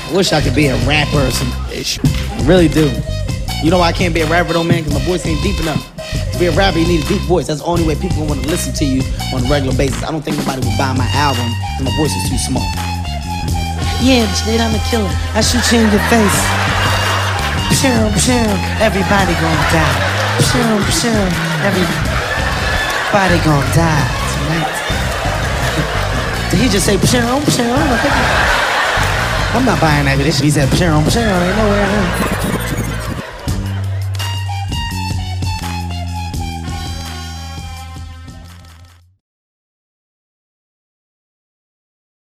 I wish I could be a rapper or some ish. I really do. You know why I can't be a rapper though, man? Because my voice ain't deep enough. To be a rapper, you need a deep voice. That's the only way people want to listen to you on a regular basis. I don't think nobody would buy my album because my voice is too small. Yeah, Jade, I'm a killer. I shoot you in your face. Everybody gonna die. Everybody gonna die tonight. Did he just say I'm not buying that. He said ain't nowhere.